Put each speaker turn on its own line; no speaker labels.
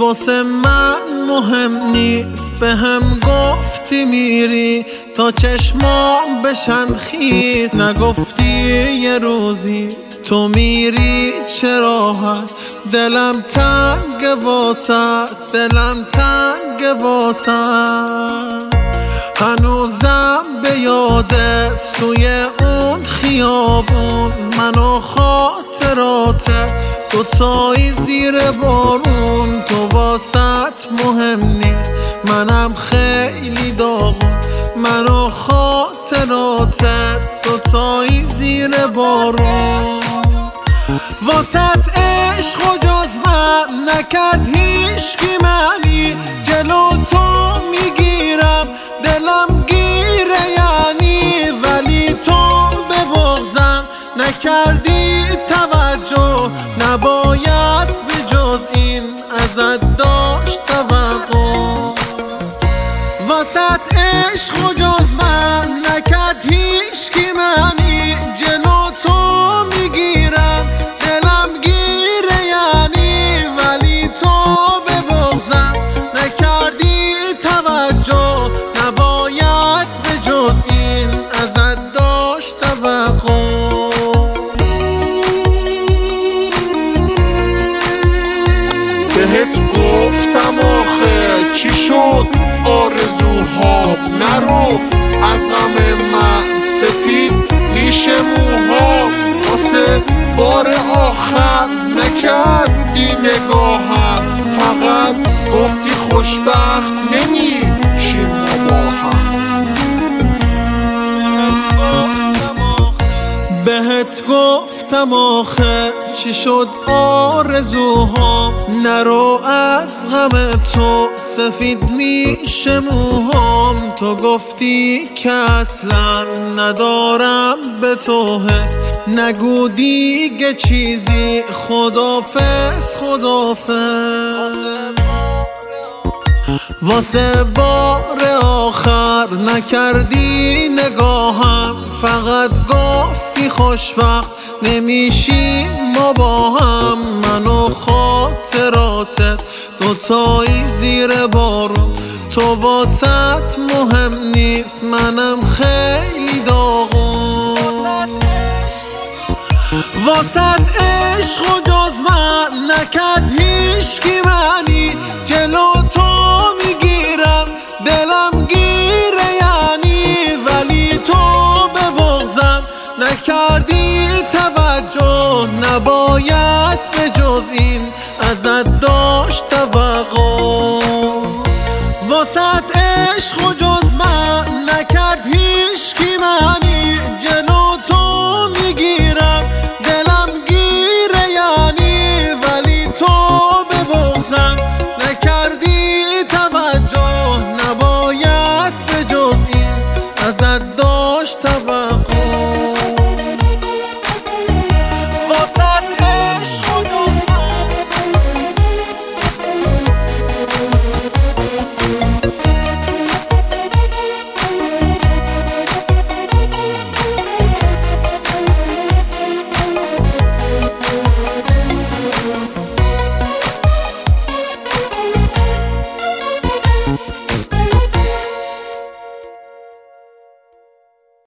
واسه من مهم نیست، به هم گفتی میری تا چشمام بشن خیز. نگفتی یه روزی تو میری چه راحت، دلم تنگ واسه، دلم تنگ واسه. هنوزم به یاده سوی اون خیابون، من و خاطرات دوتایی زیر بارون. تو واسط مهم نیست، منم خیلی داغون، من و خاطرات دوتایی زیر بارون. واسط عشق و جز من نکرد هیچکی معنی، جلو تو میگیرم دلم گیره یعنی. ولی تو به بغضم نکردی توجه، نباید به جز این ازت داشت توقع. واسط عشق و جز من نکرد هیچکی معنی، جلو تو میگیرم دلم گیره یعنی. ولی تو به بغضم نکردی توجه، نباید به جز این ازت داشت توقع.
بهت گفتم آخه چی شد آرزوها، نرو از غم من سفید میشه موها. واسه بار آخر نکردی نگاهم، فقط گفتی خوشبخت نمیشیم ما با هم.
بهت گفتم آخه چی شد آرزوها، نرو از غم تو سفید میشه موهام. تو گفتی که اصلا ندارم به تو حس، نگو دیگه چیزی، خدافظ خدافظ. واسه بار آخر نکردی نگاهم، فقط گفتی خوشبخت نمیشیم ما با هم. من و خاطراتت دوتایی زیر بارون، تو واسط مهم نیست، منم خیلی داغون. واسط عشق و جز من نکرد هیچکی معنی، جلو تو میگیرم دلم گیره یعنی. ولی تو به بغضم نکردی توجه، نباید به جز این ازت داشت توقع. واسط عشق و